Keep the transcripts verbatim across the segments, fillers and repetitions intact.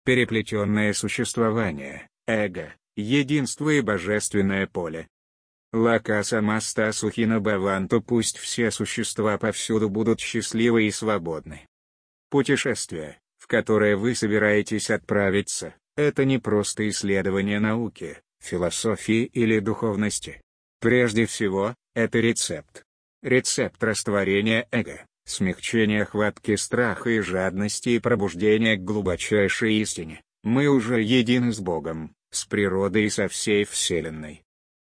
переплетенное существование, эго, единство и божественное поле. Лока самаста сухина бхаванту, пусть все существа повсюду будут счастливы и свободны. Путешествие, в которое вы собираетесь отправиться, это не просто исследование науки, философии или духовности. Прежде всего, это рецепт. Рецепт растворения эго, смягчения хватки страха и жадности и пробуждения к глубочайшей истине. Мы уже едины с Богом, с природой и со всей Вселенной.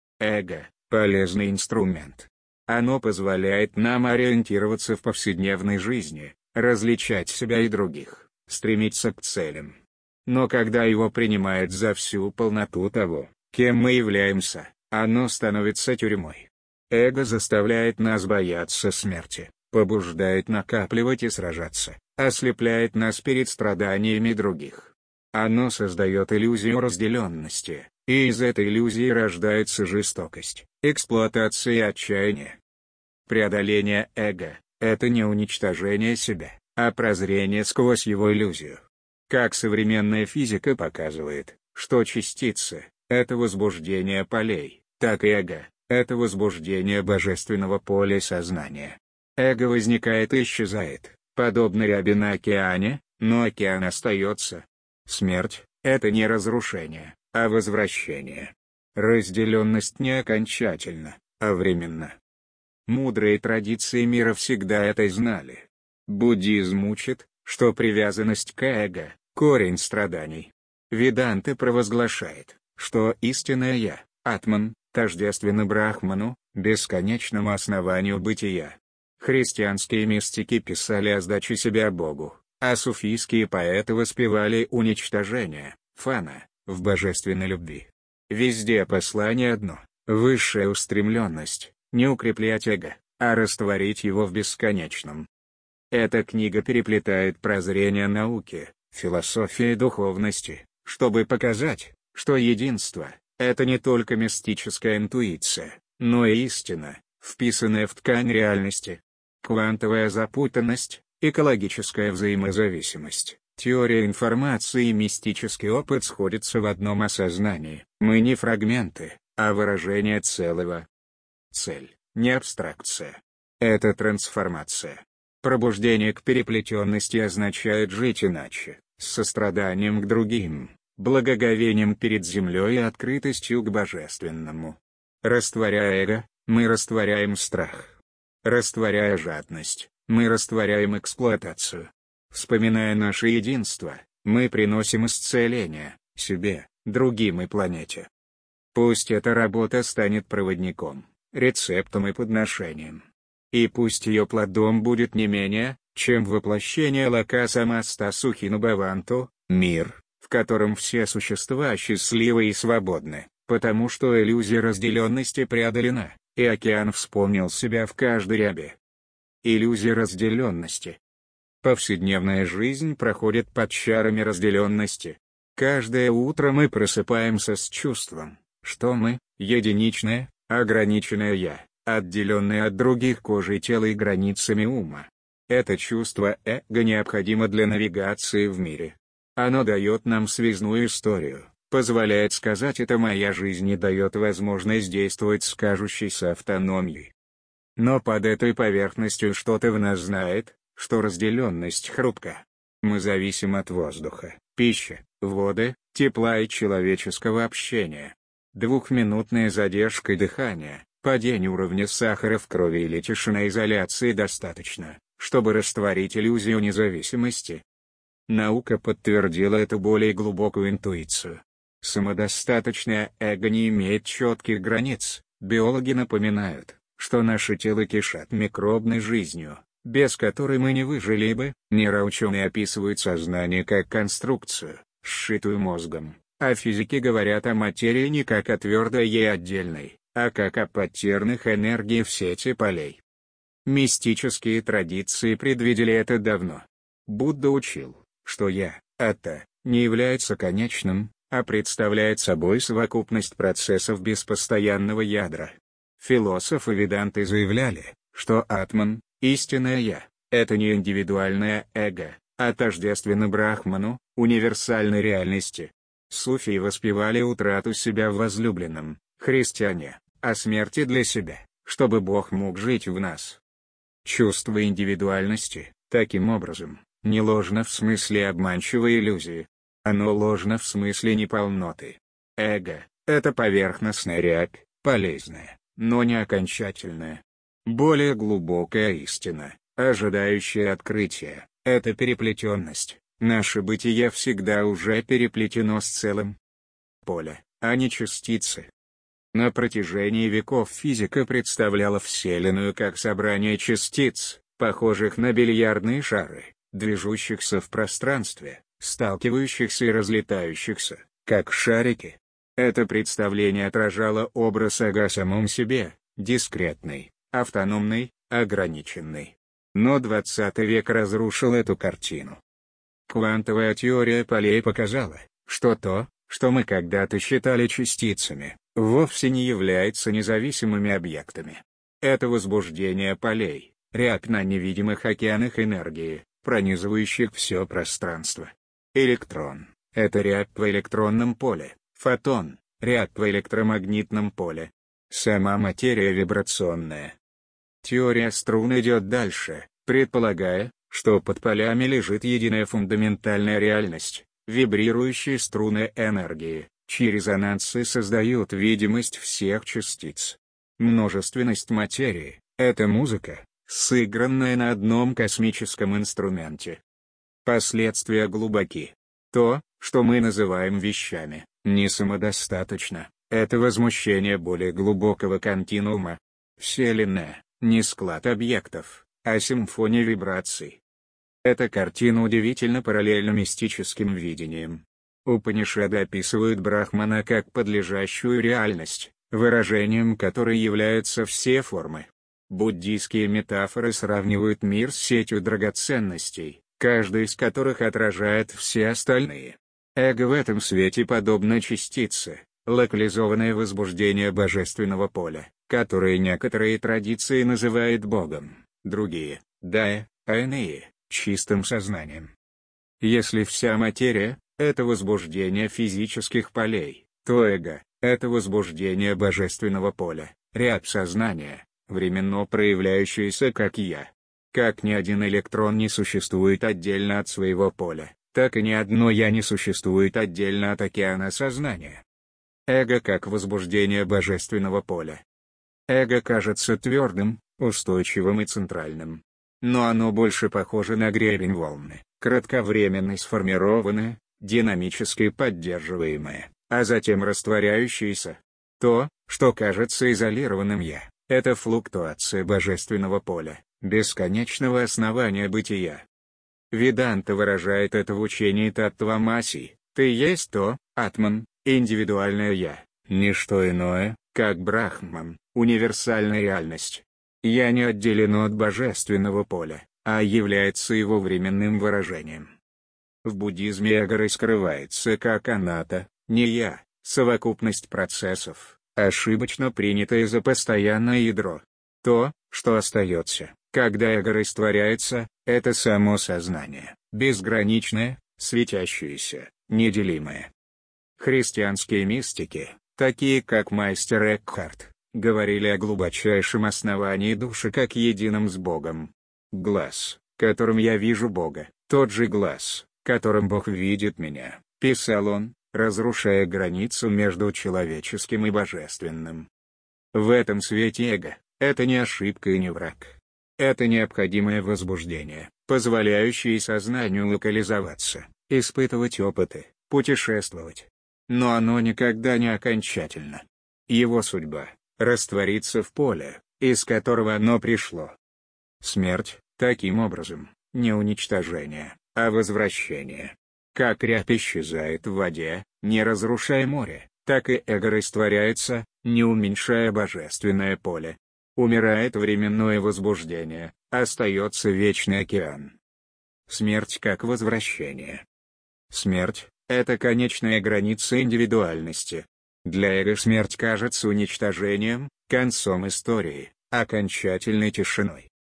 Эго – полезный инструмент. Оно позволяет нам ориентироваться в повседневной жизни, различать себя и других, стремиться к целям. Но когда его принимают за всю полноту того, кем мы являемся, оно становится тюрьмой. Эго заставляет нас бояться смерти, побуждает накапливать и сражаться, ослепляет нас перед страданиями других. Оно создает иллюзию разделенности, и из этой иллюзии рождается жестокость, эксплуатация и отчаяние. Преодоление эго – это не уничтожение себя, а прозрение сквозь его иллюзию. Как современная физика показывает, что частицы – это возбуждение полей, так и эго – это возбуждение божественного поля сознания. Эго возникает и исчезает, подобно ряби на океане, но океан остается. Смерть – это не разрушение, а возвращение. Разделенность не окончательна, а временна. Мудрые традиции мира всегда это знали. Буддизм учит, что привязанность к эго – корень страданий. Веданта провозглашает, что истинное «я», атман, тождественно брахману, бесконечному основанию бытия. Христианские мистики писали о сдаче себя Богу, а суфийские поэты воспевали уничтожение, фана, в божественной любви. Везде послание одно – высшая устремленность, не укреплять эго, а растворить его в бесконечном. Эта книга переплетает прозрение науки, философии и духовности, чтобы показать, что единство – это не только мистическая интуиция, но и истина, вписанная в ткань реальности. Квантовая запутанность, экологическая взаимозависимость, теория информации и мистический опыт сходятся в одном осознании. Мы не фрагменты, а выражение целого. Цель – не абстракция. Это трансформация. Пробуждение к переплетенности означает жить иначе, с состраданием к другим, благоговением перед землей и открытостью к божественному. Растворяя эго, мы растворяем страх. Растворяя жадность, мы растворяем эксплуатацию. Вспоминая наше единство, мы приносим исцеление себе, другим и планете. Пусть эта работа станет проводником, рецептом и подношением. И пусть ее плодом будет не менее, чем воплощение лока самаста сухина бхаванту, мир, в котором все существа счастливы и свободны, потому что иллюзия разделенности преодолена, и океан вспомнил себя в каждой рябе. Иллюзия разделенности. Повседневная жизнь проходит под чарами разделенности. Каждое утро мы просыпаемся с чувством, что мы — единичное, ограниченное «я», отделенное от других кожей тела и границами ума. Это чувство эго необходимо для навигации в мире. Оно дает нам связную историю, позволяет сказать «это моя жизнь» и дает возможность действовать с кажущейся автономией. Но под этой поверхностью что-то в нас знает, что разделенность хрупка. Мы зависим от воздуха, пищи, воды, тепла и человеческого общения. Двухминутная задержка дыхания, падение уровня сахара в крови или тишина изоляции достаточно, чтобы растворить иллюзию независимости. Наука подтвердила эту более глубокую интуицию. Самодостаточное эго не имеет четких границ. Биологи напоминают, что наши тела кишат микробной жизнью, без которой мы не выжили бы. Нейроученые описывают сознание как конструкцию, сшитую мозгом, а физики говорят о материи не как о твердой и отдельной, а как о паттернах энергии в сети полей. Мистические традиции предвидели это давно. Будда учил, что «я», «ата», не является конечным, а представляет собой совокупность процессов без постоянного ядра. Философы веданты заявляли, что атман, истинное «я», это не индивидуальное эго, а тождественно Брахману, универсальной реальности. Суфии воспевали утрату себя в возлюбленном, христиане, о смерти для себя, чтобы Бог мог жить в нас. Чувство индивидуальности, таким образом, не ложно в смысле обманчивой иллюзии. Оно ложно в смысле неполноты. Эго — это поверхностная рябь, полезная, но не окончательная. Более глубокая истина, ожидающая открытия, — это переплетенность. Наше бытие всегда уже переплетено с целым. Поле, а не частицы. На протяжении веков физика представляла Вселенную как собрание частиц, похожих на бильярдные шары, движущихся в пространстве, сталкивающихся и разлетающихся, как шарики. Это представление отражало образ эго о самом себе, дискретный, автономный, ограниченный. Но двадцатый век разрушил эту картину. Квантовая теория полей показала, что то, что мы когда-то считали частицами, вовсе не является независимыми объектами. Это возбуждение полей, рябь на невидимых океанах энергии, пронизывающих все пространство. Электрон — это рябь в электронном поле, фотон — рябь в электромагнитном поле. Сама материя вибрационная. Теория струн идет дальше, предполагая, что под полями лежит единая фундаментальная реальность, вибрирующие струны энергии, чьи резонансы создают видимость всех частиц. Множественность материи — это музыка, сыгранная на одном космическом инструменте. Последствия глубоки. То, что мы называем вещами, не самодостаточно, это возмущение более глубокого континуума. Вселенная — не склад объектов, а симфония вибраций. Эта картина удивительно параллельна мистическим видениям. Упанишады описывают Брахмана как подлежащую реальность, выражением которой являются все формы. Буддийские метафоры сравнивают мир с сетью драгоценностей, каждая из которых отражает все остальные. Эго в этом свете подобно частице, локализованное возбуждение божественного поля, которое некоторые традиции называют Богом, другие — Дая, а иные — чистым сознанием. Если вся материя — это возбуждение физических полей, то эго — это возбуждение божественного поля, рябь сознания, временно проявляющаяся как «я». Как ни один электрон не существует отдельно от своего поля, так и ни одно «я» не существует отдельно от океана сознания. Эго как возбуждение божественного поля. Эго кажется твердым, устойчивым и центральным. Но оно больше похоже на гребень волны, кратковременно сформированное, динамически поддерживаемое, а затем растворяющееся. То, что кажется изолированным «я», — это флуктуация божественного поля, бесконечного основания бытия. Веданта выражает это в учении Таттвамаси: «Ты есть то, Атман, индивидуальное «я», не что иное, как Брахман, универсальная реальность. «Я» не отделено от божественного поля, а является его временным выражением. В буддизме эго раскрывается как аната, не «я», совокупность процессов, ошибочно принятое за постоянное ядро. То, что остается, когда эго растворяется, это само сознание, безграничное, светящееся, неделимое. Христианские мистики, такие как майстер Экхарт, говорили о глубочайшем основании души как едином с Богом. «Глаз, которым я вижу Бога, тот же глаз, которым Бог видит меня», — писал он, разрушая границу между человеческим и божественным. В этом свете эго — это не ошибка и не враг. Это необходимое возбуждение, позволяющее сознанию локализоваться, испытывать опыты, путешествовать. Но оно никогда не окончательно. Его судьба — раствориться в поле, из которого оно пришло. Смерть, таким образом, не уничтожение, а возвращение. Как рябь исчезает в воде, не разрушая море, так и эго растворяется, не уменьшая божественное поле. Умирает временное возбуждение, остается вечный океан. Смерть как возвращение. Смерть — это конечная граница индивидуальности. Для эго смерть кажется уничтожением, концом истории, окончательной тишиной.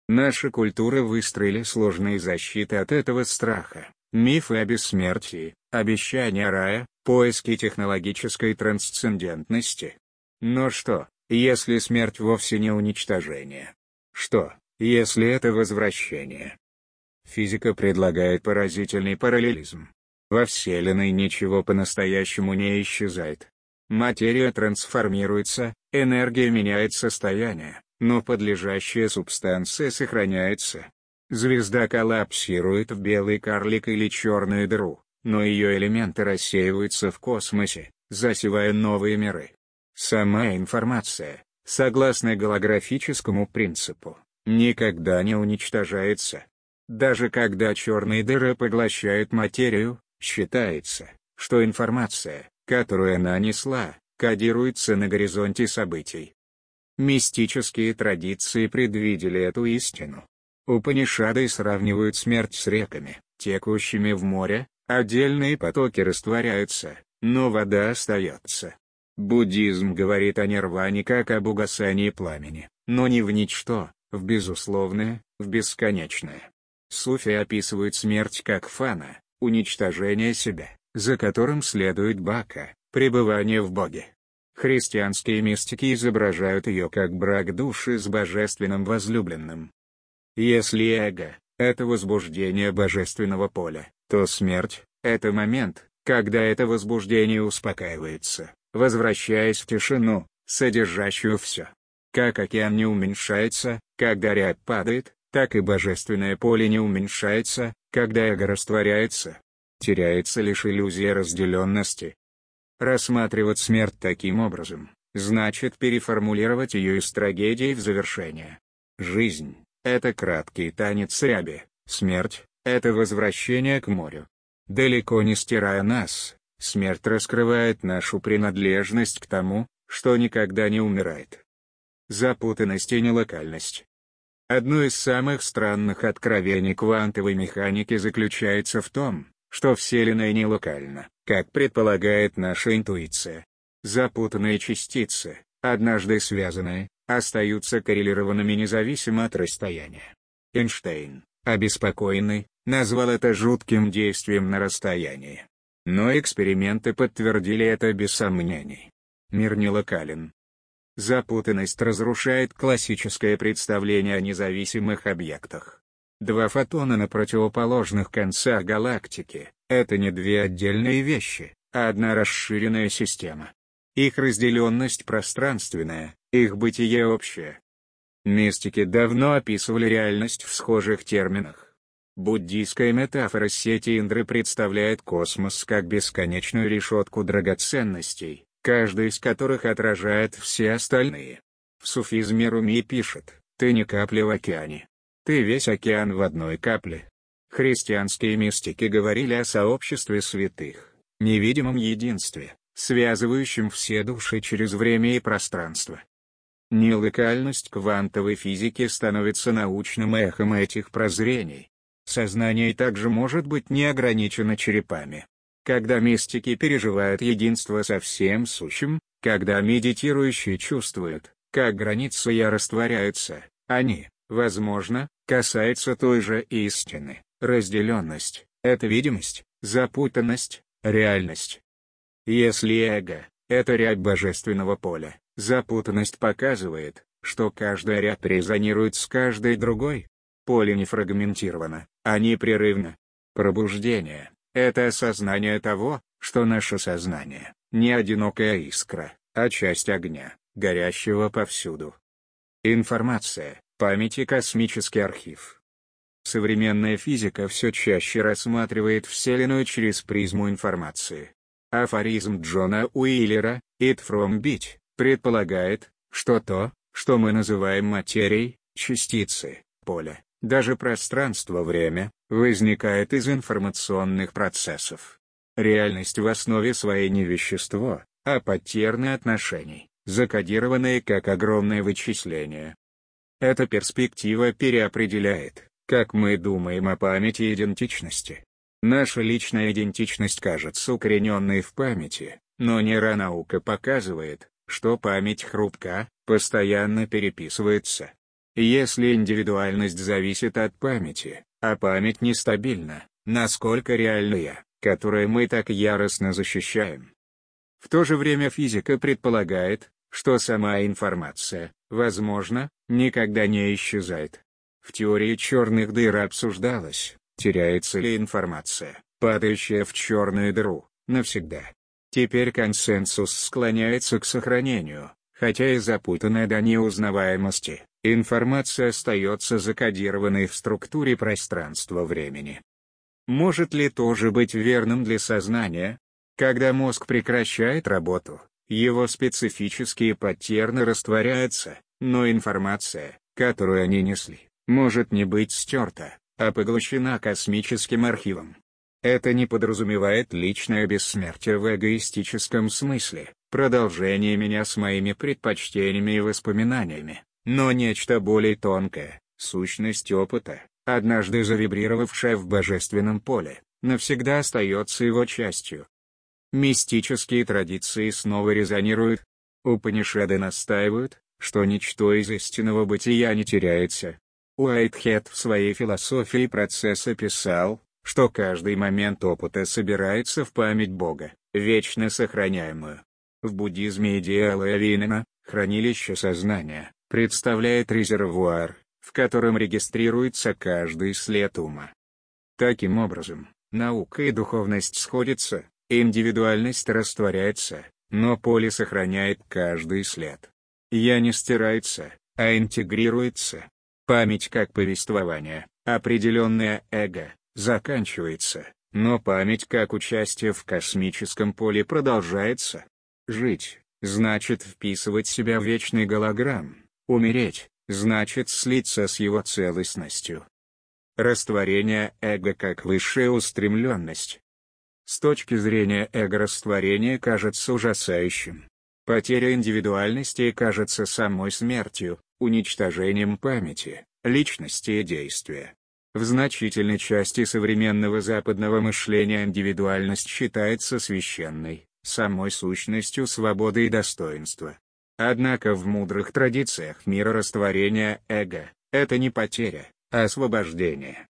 Наши культуры выстроили сложные защиты от этого страха, мифы о бессмертии, обещания рая, поиски технологической трансцендентности. Но что, если смерть вовсе не уничтожение? Что, если это возвращение? Физика предлагает поразительный параллелизм. Во Вселенной ничего по-настоящему не исчезает. Материя трансформируется, энергия меняет состояние, но подлежащая субстанция сохраняется. Звезда коллапсирует в белый карлик или черную дыру, но ее элементы рассеиваются в космосе, засевая новые миры. Сама информация, согласно голографическому принципу, никогда не уничтожается. Даже когда черные дыры поглощают материю, считается, что информация, которую она несла, кодируется на горизонте событий. Мистические традиции предвидели эту истину. Упанишады сравнивают смерть с реками, текущими в море, отдельные потоки растворяются, но вода остается. Буддизм говорит о нирване как об угасании пламени, но не в ничто, в безусловное, в бесконечное. Суфи описывают смерть как фана, уничтожение себя, за которым следует бака, пребывание в Боге. Христианские мистики изображают ее как брак души с божественным возлюбленным. Если эго — это возбуждение божественного поля, то смерть — это момент, когда это возбуждение успокаивается, возвращаясь в тишину, содержащую все. Как океан не уменьшается, когда рябь падает, так и божественное поле не уменьшается, когда эго растворяется. Теряется лишь иллюзия разделенности. Рассматривать смерть таким образом, значит переформулировать ее из трагедии в завершение. Жизнь — это краткий танец ряби, смерть — это возвращение к морю. Далеко не стирая нас, смерть раскрывает нашу принадлежность к тому, что никогда не умирает. Запутанность и нелокальность. Одно из самых странных откровений квантовой механики заключается в том, что Вселенная не локальна, как предполагает наша интуиция. Запутанные частицы, однажды связанные, остаются коррелированными независимо от расстояния. Эйнштейн, обеспокоенный, назвал это жутким действием на расстоянии. Но эксперименты подтвердили это без сомнений. Мир не локален. Запутанность разрушает классическое представление о независимых объектах. Два фотона на противоположных концах галактики — это не две отдельные вещи, а одна расширенная система. Их разделенность пространственная, их бытие общее. Мистики давно описывали реальность в схожих терминах. Буддийская метафора сети Индры представляет космос как бесконечную решетку драгоценностей, каждый из которых отражает все остальные. В суфизме Руми пишет: «Ты не капля в океане. Ты весь океан в одной капле». Христианские мистики говорили о сообществе святых, невидимом единстве, связывающем все души через время и пространство. Нелокальность квантовой физики становится научным эхом этих прозрений. Сознание также может быть не ограничено черепами. Когда мистики переживают единство со всем сущим, когда медитирующие чувствуют, как границы я растворяются, они, возможно, касаются той же истины. Разделенность — это видимость, запутанность — реальность. Если эго — это рябь божественного поля, запутанность показывает, что каждая рябь резонирует с каждой другой. Поле не фрагментировано, а непрерывно. Пробуждение — это осознание того, что наше сознание — не одинокая искра, а часть огня, горящего повсюду. Информация, память и космический архив. Современная физика все чаще рассматривает Вселенную через призму информации. Афоризм Джона Уиллера «It from bit» предполагает, что то, что мы называем материей, частицы, поле, даже пространство-время, возникает из информационных процессов. Реальность в основе своей не вещество, а паттерны отношений, закодированные как огромное вычисление. Эта перспектива переопределяет, как мы думаем о памяти и идентичности. Наша личная идентичность кажется укорененной в памяти, но нейронаука показывает, что память хрупка, постоянно переписывается. Если индивидуальность зависит от памяти, а память нестабильна, насколько реальна я, которое мы так яростно защищаем? В то же время физика предполагает, что сама информация, возможно, никогда не исчезает. В теории черных дыр обсуждалось, теряется ли информация, падающая в черную дыру, навсегда. Теперь консенсус склоняется к сохранению, хотя и запутанная до неузнаваемости, информация остается закодированной в структуре пространства-времени. Может ли тоже быть верным для сознания? Когда мозг прекращает работу, его специфические паттерны растворяются, но информация, которую они несли, может не быть стерта, а поглощена космическим архивом. Это не подразумевает личное бессмертие в эгоистическом смысле, продолжение меня с моими предпочтениями и воспоминаниями, но нечто более тонкое, сущность опыта, однажды завибрировавшая в божественном поле, навсегда остается его частью. Мистические традиции снова резонируют. Упанишады настаивают, что ничто из истинного бытия не теряется. Уайтхед в своей философии процесса писал, что каждый момент опыта собирается в память Бога, вечно сохраняемую. В буддизме идея Лавинена, хранилище сознания, представляет резервуар, в котором регистрируется каждый след ума. Таким образом, наука и духовность сходятся, индивидуальность растворяется, но поле сохраняет каждый след. Я не стирается, а интегрируется. Память как повествование, определенное эго, заканчивается, но память как участие в космическом поле продолжается. Жить — значит вписывать себя в вечный голограмм, умереть — значит слиться с его целостностью. Растворение эго как высшая устремленность. С точки зрения эго-растворения кажется ужасающим. Потеря индивидуальности кажется самой смертью, уничтожением памяти, личности и действия. В значительной части современного западного мышления индивидуальность считается священной, самой сущностью свободы и достоинства. Однако в мудрых традициях мира растворения эго — это не потеря, а освобождение.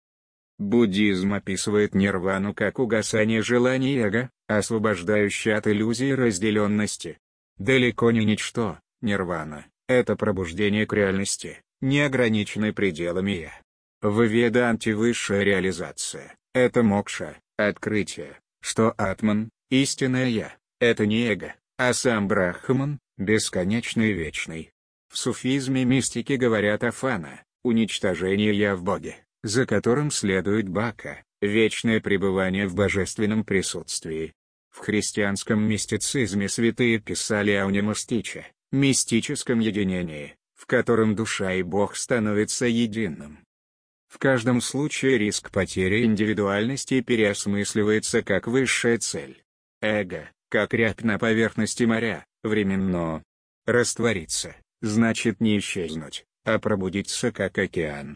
Буддизм описывает нирвану как угасание желаний эго, освобождающее от иллюзии разделенности. Далеко не ничто, нирвана — это пробуждение к реальности, не ограниченной пределами «я». В Веданте высшая реализация — это мокша, открытие, что атман, истинное «я», — это не эго, а сам Брахман, бесконечный и вечный. В суфизме мистики говорят о фана, уничтожении «я» в Боге, за которым следует бака, вечное пребывание в божественном присутствии. В христианском мистицизме святые писали о унемастиче, мистическом единении, в котором душа и Бог становятся единым. В каждом случае риск потери индивидуальности переосмысливается как высшая цель. Эго, как рябь на поверхности моря, временно. Раствориться, значит не исчезнуть, а пробудиться как океан.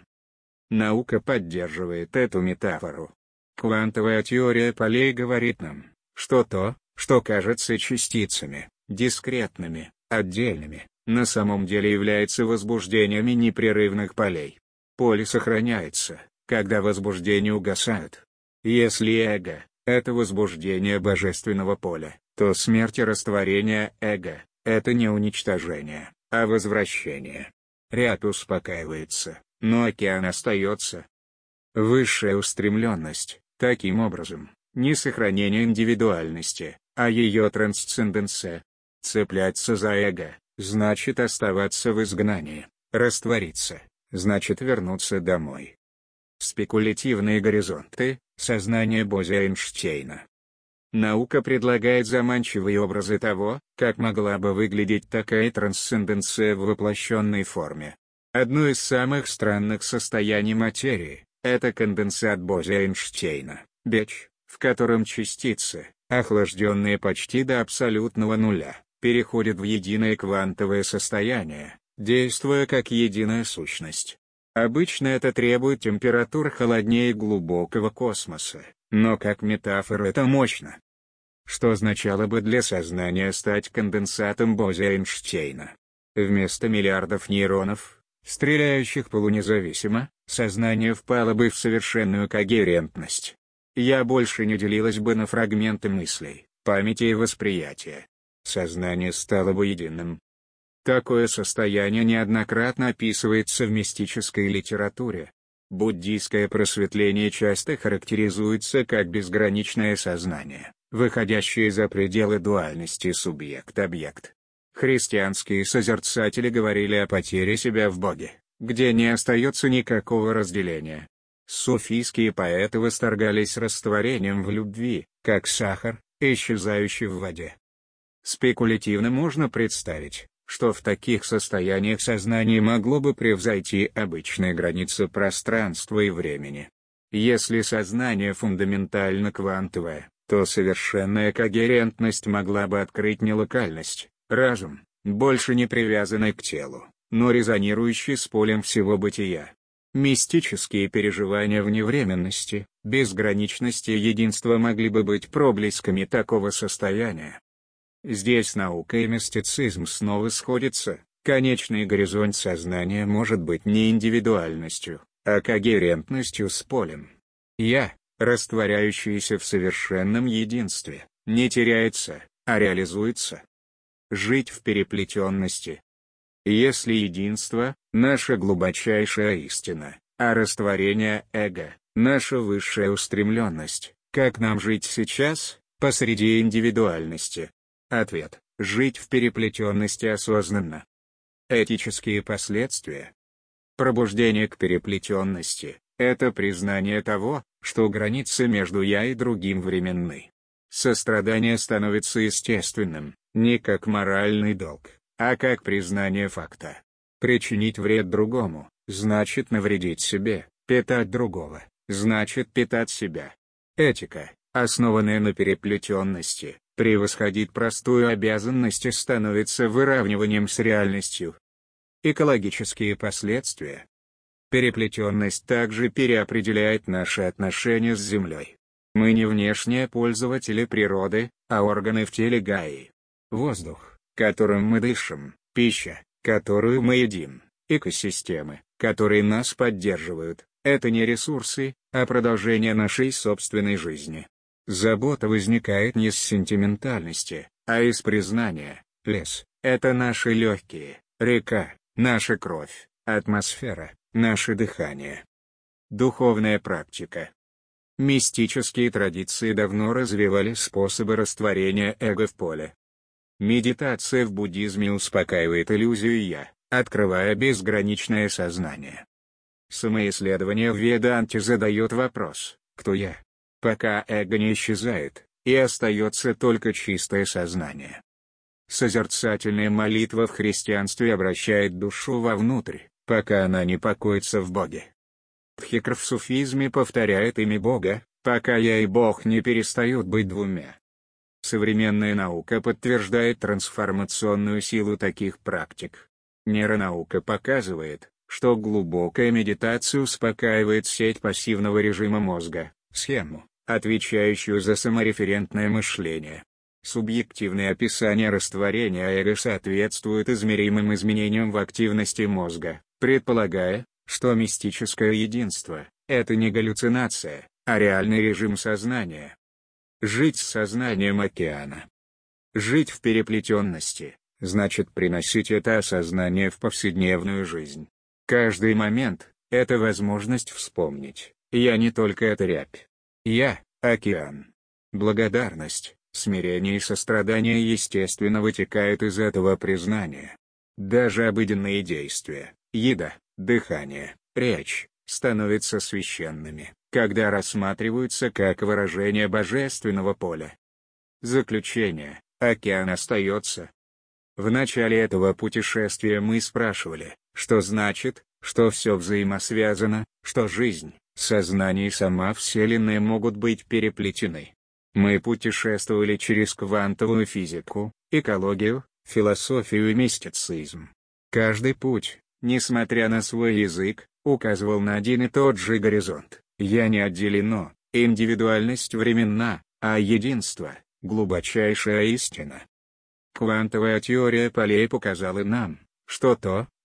Наука поддерживает эту метафору. Квантовая теория полей говорит нам, что то, что кажется частицами, дискретными, отдельными, на самом деле является возбуждениями непрерывных полей. Поле сохраняется, когда возбуждения угасают. Если эго — это возбуждение божественного поля, то смерть и растворение эго — это не уничтожение, а возвращение. Ряд успокаивается, но океан остается. Высшая устремленность, таким образом, не сохранение индивидуальности, а ее трансценденция. Цепляться за эго — значит оставаться в изгнании, раствориться — значит вернуться домой. Спекулятивные горизонты, сознание Бозя-Эйнштейна. Наука предлагает заманчивые образы того, как могла бы выглядеть такая трансценденция в воплощенной форме. Одно из самых странных состояний материи — это конденсат Бозя-Эйнштейна, бич, в котором частицы, охлажденные почти до абсолютного нуля, переходят в единое квантовое состояние, действуя как единая сущность. Обычно это требует температур холоднее глубокого космоса, но как метафора это мощно. Что означало бы для сознания стать конденсатом Бозя-Эйнштейна? Вместо миллиардов нейронов, стреляющих полунезависимо, сознание впало бы в совершенную когерентность. Я больше не делилась бы на фрагменты мыслей, памяти и восприятия. Сознание стало бы единым. Такое состояние неоднократно описывается в мистической литературе. Буддийское просветление часто характеризуется как безграничное сознание, выходящее за пределы дуальности субъект-объект. Христианские созерцатели говорили о потере себя в Боге, где не остается никакого разделения. Суфийские поэты восторгались растворением в любви, как сахар, исчезающий в воде. Спекулятивно можно представить, что в таких состояниях сознание могло бы превзойти обычные границы пространства и времени. Если сознание фундаментально квантовое, то совершенная когерентность могла бы открыть не локальность, разум, больше не привязанный к телу, но резонирующий с полем всего бытия. Мистические переживания вневременности, безграничности и единства могли бы быть проблесками такого состояния. Здесь наука и мистицизм снова сходятся. Конечный горизонт сознания может быть не индивидуальностью, а когерентностью с полем. «Я», растворяющийся в совершенном единстве, не теряется, а реализуется. Жить в переплетенности. Если единство — наша глубочайшая истина, а растворение эго — наша высшая устремленность, как нам жить сейчас, посреди индивидуальности? Ответ — жить в переплетенности осознанно. Этические последствия. Пробуждение к переплетенности — это признание того, что границы между «я» и другим временны. Сострадание становится естественным, не как моральный долг, а как признание факта. Причинить вред другому — значит навредить себе, питать другого — значит питать себя. Этика, основанная на переплетенности, превосходит простую обязанность и становится выравниванием с реальностью. Экологические последствия. Переплетенность также переопределяет наши отношения с Землей. Мы не внешние пользователи природы, а органы в теле Гаи. Воздух, которым мы дышим, пища, которую мы едим, экосистемы, которые нас поддерживают, это не ресурсы, а продолжение нашей собственной жизни. Забота возникает не с сентиментальности, а из признания. Лес — это наши легкие, река — наша кровь, атмосфера — наше дыхание. Духовная практика. Мистические традиции давно развивали способы растворения эго в поле. Медитация в буддизме успокаивает иллюзию «я», открывая безграничное сознание. Самоисследование в Веданте задает вопрос «Кто я?», пока эго не исчезает, и остается только чистое сознание. Созерцательная молитва в христианстве обращает душу вовнутрь, пока она не покоится в Боге. Дхикр в суфизме повторяет имя Бога, пока я и Бог не перестают быть двумя. Современная наука подтверждает трансформационную силу таких практик. Нейронаука показывает, что глубокая медитация успокаивает сеть пассивного режима мозга, схему, отвечающую за самореферентное мышление. Субъективные описания растворения эго соответствуют измеримым изменениям в активности мозга, предполагая, что мистическое единство — это не галлюцинация, а реальный режим сознания. Жить с сознанием океана. Жить в переплетенности — значит приносить это осознание в повседневную жизнь. Каждый момент — это возможность вспомнить: я не только эта рябь. Я — океан. Благодарность, смирение и сострадание естественно вытекают из этого признания. Даже обыденные действия — еда, дыхание, речь — становятся священными, когда рассматриваются как выражение божественного поля. Заключение: океан остается. В начале этого путешествия мы спрашивали, что значит, что все взаимосвязано, что жизнь, сознание и сама Вселенная могут быть переплетены. Мы путешествовали через квантовую физику, экологию, философию и мистицизм. Каждый путь, несмотря на свой язык, указывал на один и тот же горизонт. Я не отделено, индивидуальность временна, а единство — глубочайшая истина. Квантовая теория полей показала нам, что то,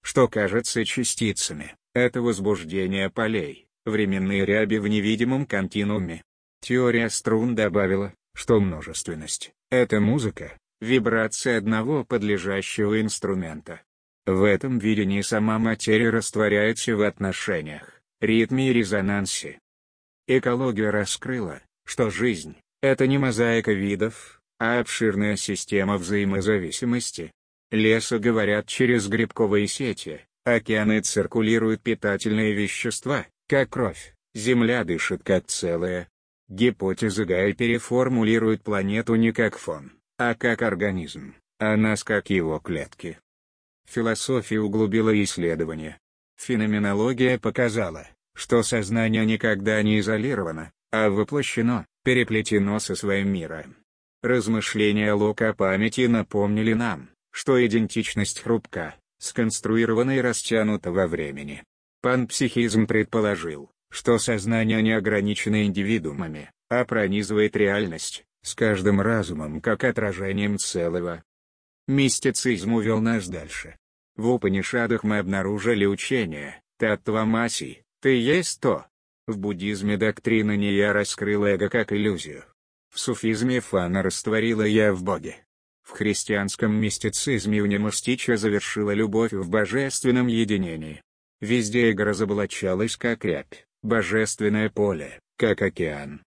что кажется частицами, это возбуждение полей, временные ряби в невидимом континууме. Теория струн добавила, что множественность — это музыка, вибрация одного подлежащего инструмента. В этом видении сама материя растворяется в отношениях, ритме и резонансе. Экология раскрыла, что жизнь — это не мозаика видов, а обширная система взаимозависимости. Леса говорят через грибковые сети, океаны циркулируют питательные вещества, как кровь, Земля дышит как целое. Гипотеза Гая переформулирует планету не как фон, а как организм, а нас как его клетки. Философия углубила исследование. Феноменология показала, что сознание никогда не изолировано, а воплощено, переплетено со своим миром. Размышления Лока о памяти напомнили нам, что идентичность хрупка, сконструирована и растянута во времени. Панпсихизм предположил, что сознание не ограничено индивидуумами, а пронизывает реальность, с каждым разумом как отражением целого. Мистицизм увел нас дальше. В Упанишадах мы обнаружили учение «Таттвамаси», «Ты есть то». В буддизме доктрина «Не-я» раскрыла эго как иллюзию. В суфизме Фана растворила «я» в Боге. В христианском мистицизме Унемастича завершила любовь в божественном единении. Везде эго разоблачалось как рябь, божественное поле, как океан.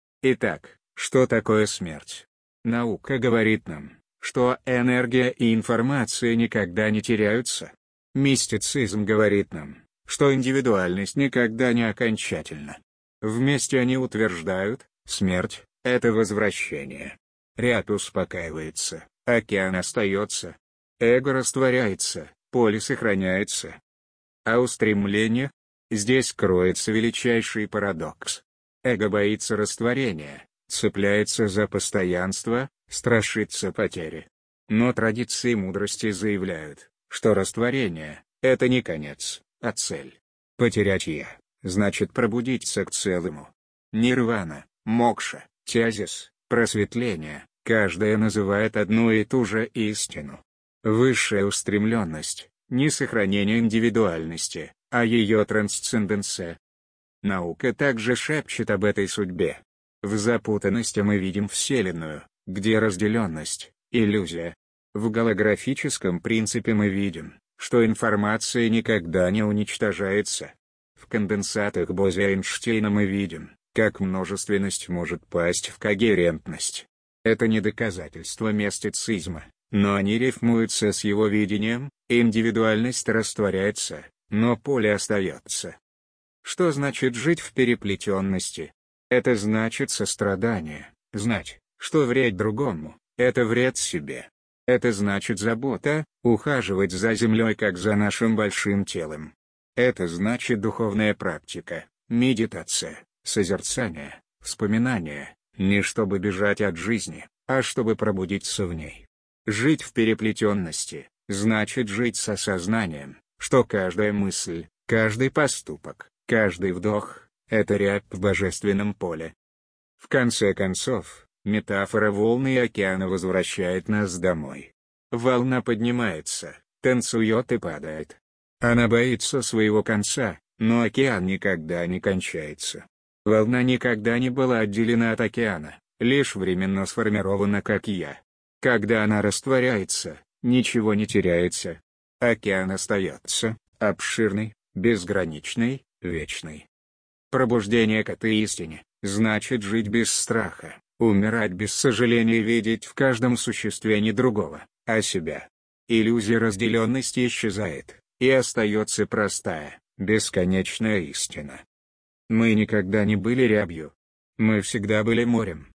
Итак, что такое смерть? Наука говорит нам, что энергия и информация никогда не теряются. Мистицизм говорит нам, что индивидуальность никогда не окончательна. Вместе они утверждают, смерть — это возвращение. Рябь успокаивается, океан остается. Эго растворяется, поле сохраняется. А устремление? Здесь кроется величайший парадокс. Эго боится растворения, цепляется за постоянство, страшится потери. Но традиции мудрости заявляют, что растворение — это не конец, а цель. Потерять «я» — значит пробудиться к целому. Нирвана, мокша, теозис, просветление — каждая называет одну и ту же истину. Высшая устремленность — не сохранение индивидуальности, а ее трансценденция. Наука также шепчет об этой судьбе. В запутанности мы видим вселенную, где разделенность — иллюзия. В голографическом принципе мы видим, что информация никогда не уничтожается. В конденсатах Бозе-Эйнштейна мы видим, как множественность может пасть в когерентность. Это не доказательство мистицизма, но они рифмуются с его видением, индивидуальность растворяется, но поле остается. Что значит жить в переплетенности? Это значит сострадание, знать, что вред другому — это вред себе. Это значит забота, ухаживать за землей как за нашим большим телом. Это значит духовная практика, медитация, созерцание, вспоминание, не чтобы бежать от жизни, а чтобы пробудиться в ней. Жить в переплетенности — значит жить с осознанием, что каждая мысль, каждый поступок, каждый вдох — это рябь в божественном поле. В конце концов, метафора волны и океана возвращает нас домой. Волна поднимается, танцует и падает. Она боится своего конца, но океан никогда не кончается. Волна никогда не была отделена от океана, лишь временно сформирована как «я». Когда она растворяется, ничего не теряется. Океан остается, обширный, безграничный, вечный. Пробуждение к этой истине — значит жить без страха, умирать без сожаления и видеть в каждом существе не другого, а себя. Иллюзия разделенности исчезает, и остается простая, бесконечная истина. Мы никогда не были рябью. Мы всегда были морем.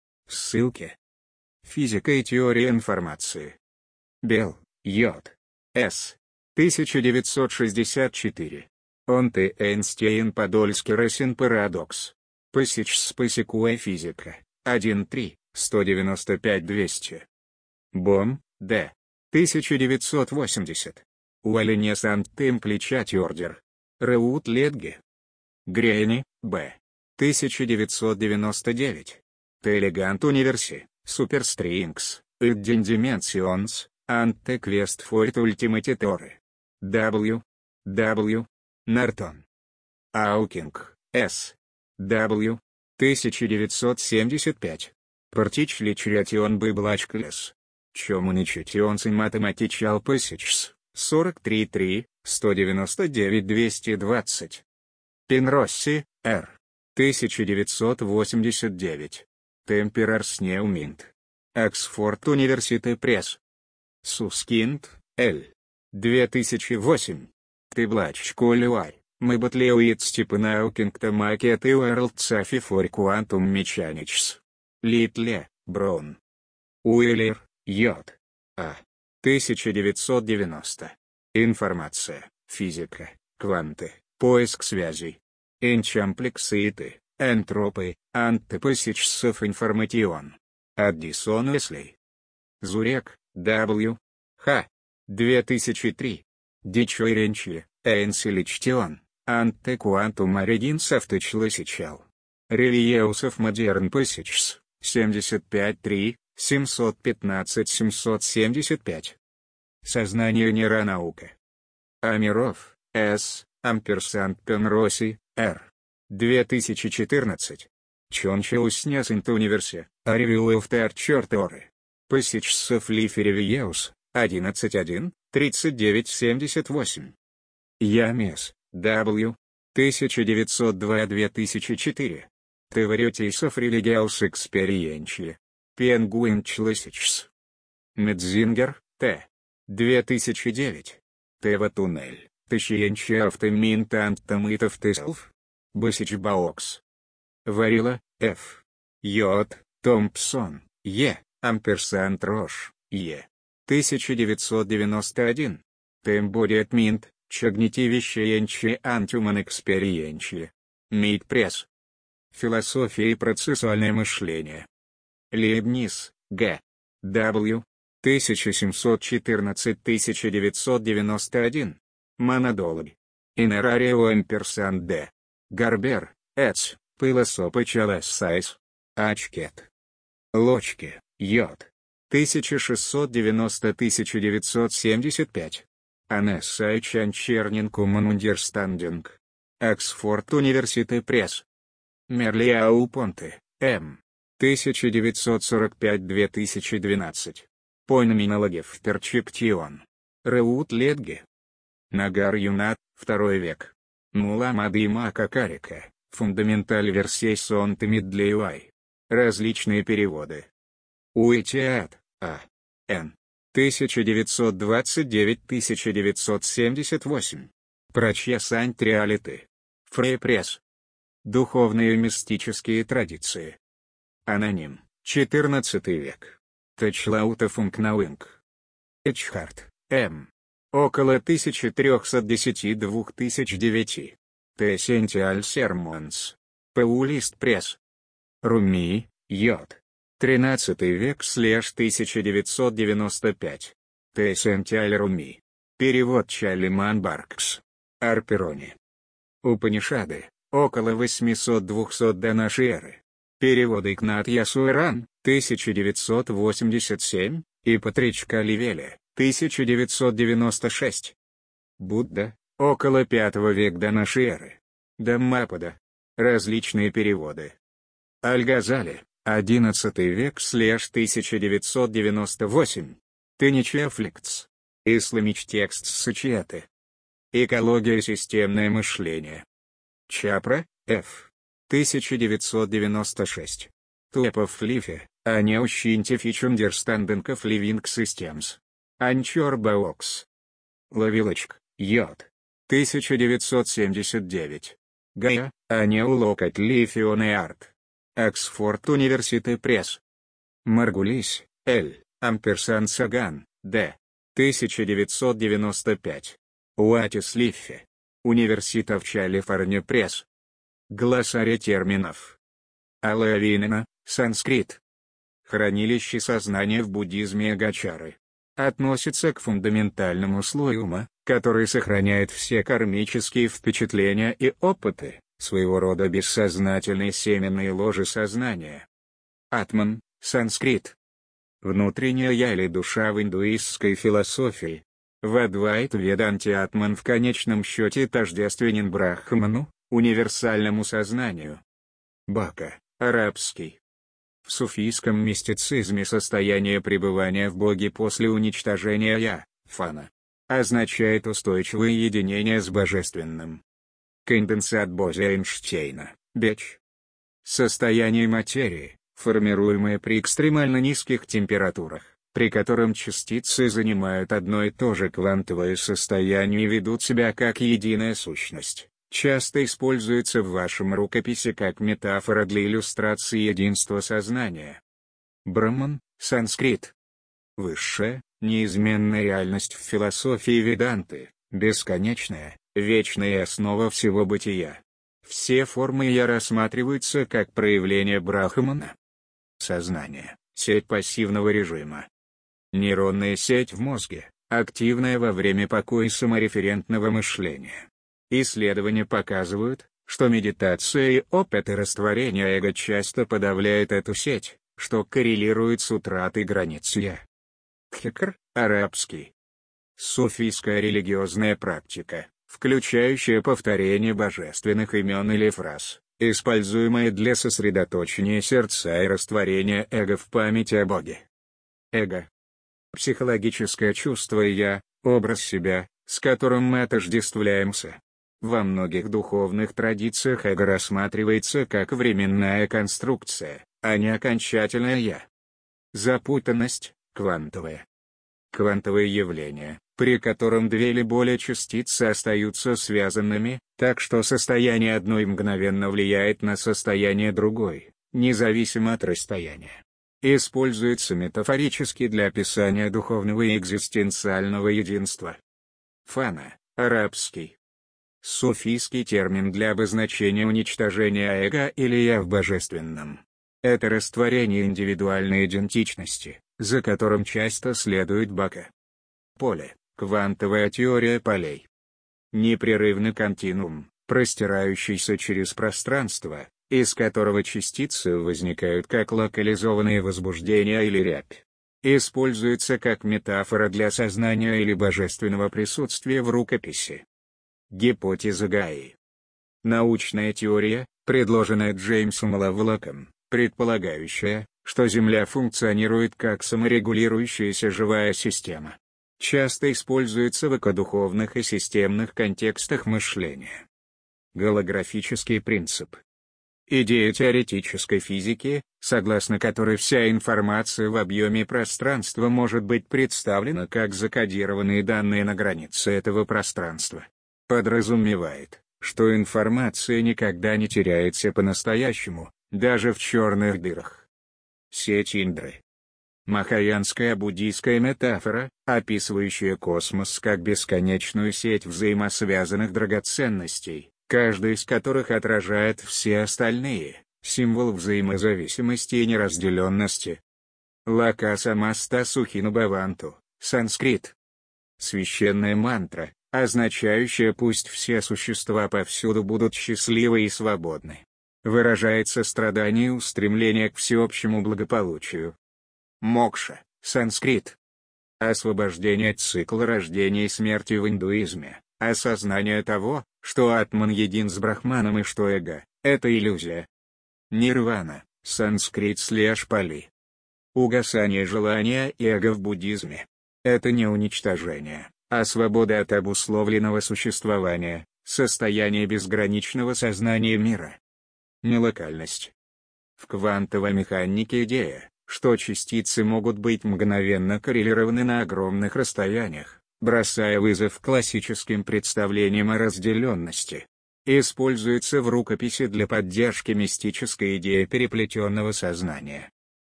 Ссылки. Физика и теория информации. Белл, Йод. С. тысяча девятьсот шестьдесят четыре. Он-ты Эйнштейн Подольский Росин Парадокс. Пасич Спасикуэ физика. один три, сто девяносто пять двести. Бом, Д. тысяча девятьсот восемьдесят. Уоллине Сант-Темпличать Ордер. Реут Ледге. Грейни, Б. тысяча девятьсот девяносто девять. Телегант Универси, Суперстрингс, Иддин Дименсионс, Антеквест Форт Ультиматиторы. W. W. Нортон. Аукинг, С. W. тысяча девятьсот семьдесят пять. Партичличration быблачклес. Чомуничатионцы математичал пысячс, сорок три три, сто девяносто девять двести двадцать. Пенросси, Р. тысяча девятьсот восемьдесят девять. Темперарс Неуминт. Оксфорд Университет Пресс. Сускинд, Л. две тысячи восемь. Тыблачколюай, мы батлеуит Степанаукингта макеты Уэрлд Цафи фор Куантум Мечаничс. Литле, Браун. Уиллер, Йод. А. тысяча девятьсот девяносто. Информация, физика, кванты, поиск связей. Энчамплекситы, энтропы, антипосичсов информатион. Аддисон Уэсли. Зурек, W. Х. две тысячи три. Дичойренчи, Энсиличтион, Антекуантум Оригинс Авточласичал. Рельеусов Модерн Посичс, семьдесят пять три, семьсот пятнадцать семьсот семьдесят пять. Сознание нейронаука. Амиров, С. Амперсант Пенроси, Р. две тысячи четырнадцать. Чончаус Универсе, Аривилуфтер Чорторы. Посичсов Лиферевиеус, одиннадцать один, тридцать девять семьдесят восемь. Ямес, W. тысяча девятьсот два — две тысячи четыре. Теоретисов Религиаус Экспериенчи. Пенгуин Чласичс. Медзингер, Т. две тысячи девять. Тева Туннель, Тащиенчи Автоминтантамитов Теселф. Басич Баокс. Варила, Ф. Йод, Томпсон, Е. Амперсант Рош, Е. тысяча девятьсот девяносто один. Тембодиат Минт, Чагнитивищеенчи Антюман Экспериенчи. Мид Пресс. Философия и процессуальное мышление. Лейбниц, Г. W. тысяча семьсот четырнадцать — тысяча девятьсот девяносто один. Монадологи. Инерарио Амперсант Д. Гарбер, Эц, Пылосопы Челессайс. Ачкет. Лочки, Йод. тысяча шестьсот девяносто — тысяча девятьсот семьдесят пять. Анесса Чанчернинку Манундерстандинг. Оксфорд Университет Пресс. Мерлиау Понте, М. тысяча девятьсот сорок пять — две тысячи двенадцать. Пойноминология в перчептион. Реут Ледге. Нагар Юнат, второй век. Муламады и Макакарика, фундаменталь версей Сонтами Длейлай. Различные переводы. Уитиат, А. Н. тысяча девятьсот двадцать девять — тысяча девятьсот семьдесят восемь. Прочесань Триалиты. Фрей Пресс. Духовные мистические традиции. Аноним, четырнадцатый век. Тачлаута Функнауинг. Эчхарт, М. Около тысяча триста десять — две тысячи девять. Тессентиаль Сермонс. Паулист Пресс. Руми, Йод. тринадцатый век слэш тысяча девятьсот девяносто пять. Тессентиаль Руми. Перевод Чалиман Баркс. Арперони. Упанишады. Около восемьсот — двухсот до нашей эры. Переводы Игнат Ясуэран, тысяча девятьсот восемьдесят семь, и Патричка Ливеля, тысяча девятьсот девяносто шесть. Будда, около пятого века до нашей эры. Даммапада. Различные переводы. Аль-Газали, одиннадцатый век слэш тысяча девятьсот девяносто восемь. Тыничефлекс. Исламич текст Сычеты. Экология и системное мышление. Чапра, Ф. тысяча девятьсот девяносто шесть. Тупов Лифе, A New Scientific Understanding of Living Systems. Анчор Баокс. Лавилочк, Йод. тысяча девятьсот семьдесят девять. Гая, A New Look at Lithium Art. Оксфорд Университет Пресс. Маргулис, Л. Амперсант Саган, Д. тысяча девятьсот девяносто пять. Уатис Лиффе. Университет Калифорния Пресс. Глоссарий терминов. Алавинена, санскрит. Хранилище сознания в буддизме Агачары. Относится к фундаментальному слою ума, который сохраняет все кармические впечатления и опыты, своего рода бессознательные семенные ложи сознания. Атман, санскрит. Внутренняя я или душа в индуистской философии. В Адвайта-веданте Атман в конечном счете тождественен Брахману, универсальному сознанию. Бака, арабский. В суфийском мистицизме состояние пребывания в Боге после уничтожения «я», фана, означает устойчивое единение с Божественным. Конденсат Боза-Эйнштейна, Беч. Состояние материи, формируемое при экстремально низких температурах, при котором частицы занимают одно и то же квантовое состояние и ведут себя как единая сущность, часто используется в вашем рукописи как метафора для иллюстрации единства сознания. Браман, санскрит. Высшая, неизменная реальность в философии веданты, бесконечная, вечная основа всего бытия. Все формы «я» рассматриваются как проявление Брахмана. Сознание — сеть пассивного режима. Нейронная сеть в мозге, активная во время покоя самореферентного мышления. Исследования показывают, что медитация и опыты растворения эго часто подавляют эту сеть, что коррелирует с утратой границ «я». Кхикр, арабский. Суфийская религиозная практика, включающая повторение божественных имен или фраз, используемая для сосредоточения сердца и растворения эго в памяти о Боге. Эго. Психологическое чувство «я», образ себя, с которым мы отождествляемся. Во многих духовных традициях эго рассматривается как временная конструкция, а не окончательное «я». Запутанность, квантовая. Квантовое явление, при котором две или более частицы остаются связанными, так что состояние одной мгновенно влияет на состояние другой, независимо от расстояния. Используется метафорически для описания духовного и экзистенциального единства. Фана, арабский. Суфийский термин для обозначения уничтожения эго или «я» в божественном. Это растворение индивидуальной идентичности, за которым часто следует Бака. Поле, квантовая теория полей. Непрерывный континуум, простирающийся через пространство, из которого частицы возникают как локализованные возбуждения или рябь. Используется как метафора для сознания или божественного присутствия в рукописи. Гипотеза Гаи. Научная теория, предложенная Джеймсом Лавлоком, предполагающая, что Земля функционирует как саморегулирующаяся живая система. Часто используется в экодуховных и системных контекстах мышления. Голографический принцип. Идея теоретической физики, согласно которой вся информация в объеме пространства может быть представлена как закодированные данные на границе этого пространства, подразумевает, что информация никогда не теряется по-настоящему, даже в черных дырах. Сеть Индры. Махаянская буддийская метафора, описывающая космос как бесконечную сеть взаимосвязанных драгоценностей, каждый из которых отражает все остальные, символ взаимозависимости и неразделенности. Лака самаста сухину бхаванту, санскрит. Священная мантра, означающая «пусть все существа повсюду будут счастливы и свободны». Выражает сострадание и устремление к всеобщему благополучию. Мокша, санскрит. Освобождение цикла рождения и смерти в индуизме, осознание того, что Атман един с Брахманом и что эго — это иллюзия. Нирвана, санскрит слэш пали. Угасание желания и эго в буддизме. Это не уничтожение, а свобода от обусловленного существования, состояние безграничного сознания мира. Нелокальность. В квантовой механике идея, что частицы могут быть мгновенно коррелированы на огромных расстояниях, бросая вызов классическим представлениям о разделенности, используется в рукописи для поддержки мистической идеи переплетенного сознания.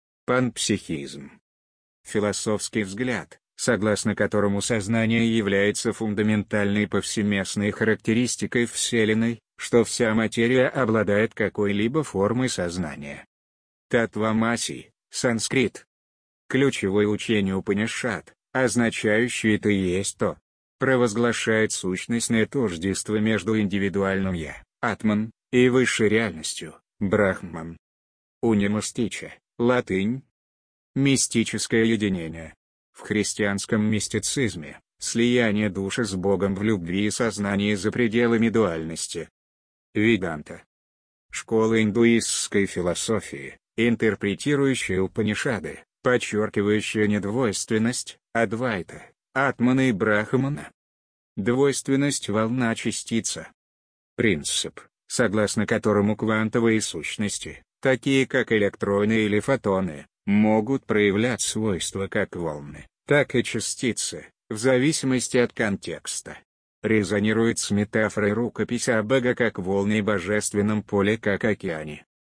Панпсихизм. Философский взгляд, согласно которому сознание является фундаментальной повсеместной характеристикой Вселенной, что вся материя обладает какой-либо формой сознания. Татвамаси, санскрит. Ключевое учение Упанишад, означающее «это и есть то», провозглашает сущностное тождество между индивидуальным «я», атман, и высшей реальностью, брахман. Унимастича, латынь. Мистическое единение. В христианском мистицизме, Слияние души с Богом в любви и сознании за пределами дуальности. Веданта. Школа индуистской философии, интерпретирующая Упанишады, подчеркивающая недвойственность, Адвайта, Атмана и Брахмана. Двойственность волна-частица. Принцип, согласно которому квантовые сущности, такие как электроны или фотоны, могут проявлять свойства как волны, так и частицы, в зависимости от контекста. Резонирует с метафорой рукописи о Бога как волне и божественном поле как океане.